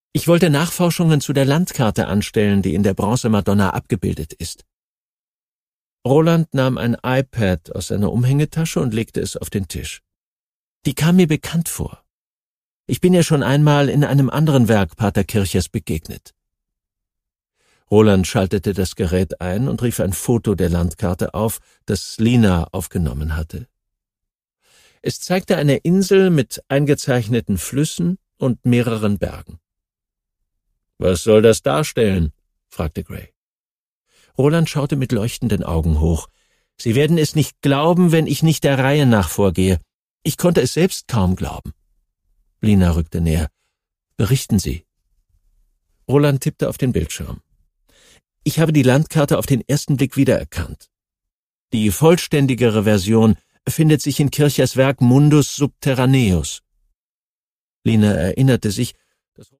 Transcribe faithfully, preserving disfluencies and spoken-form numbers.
Ich wollte Nachforschungen zu der Landkarte anstellen, die in der Bronzemadonna abgebildet ist. Roland nahm ein iPad aus seiner Umhängetasche und legte es auf den Tisch. Die kam mir bekannt vor. Ich bin ja schon einmal in einem anderen Werk Pater Kirchers begegnet. Roland schaltete das Gerät ein und rief ein Foto der Landkarte auf, das Lina aufgenommen hatte. Es zeigte eine Insel mit eingezeichneten Flüssen und mehreren Bergen. »Was soll das darstellen?« fragte Gray. Roland schaute mit leuchtenden Augen hoch. »Sie werden es nicht glauben, wenn ich nicht der Reihe nach vorgehe. Ich konnte es selbst kaum glauben.« Lina rückte näher. »Berichten Sie.« Roland tippte auf den Bildschirm. »Ich habe die Landkarte auf den ersten Blick wiedererkannt. Die vollständigere Version findet sich in Kirchers Werk Mundus Subterraneus.« Lina erinnerte sich,